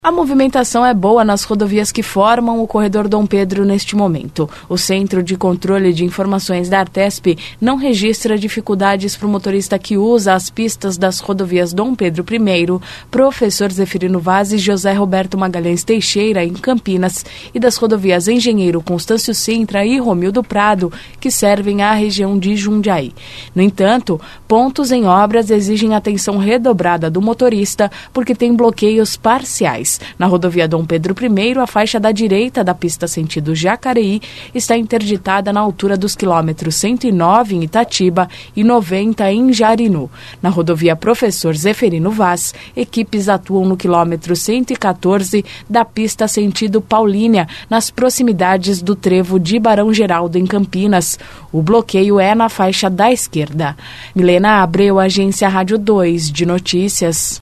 A movimentação é boa nas rodovias que formam o corredor Dom Pedro neste momento. O Centro de Controle de Informações da Artesp não registra dificuldades para o motorista que usa as pistas das rodovias Dom Pedro I, Professor Zeferino Vaz e José Roberto Magalhães Teixeira, em Campinas, e das rodovias Engenheiro Constâncio Sintra e Romildo Prado, que servem à região de Jundiaí. No entanto, pontos em obras exigem atenção redobrada do motorista porque tem bloqueios parciais. Na rodovia Dom Pedro I, a faixa da direita da pista sentido Jacareí está interditada na altura dos quilômetros 109 em Itatiba e 90 em Jarinu. Na rodovia Professor Zeferino Vaz, equipes atuam no quilômetro 114 da pista sentido Paulínia, nas proximidades do trevo de Barão Geraldo, em Campinas. O bloqueio é na faixa da esquerda. Milena Abreu, Agência Rádio 2 de Notícias.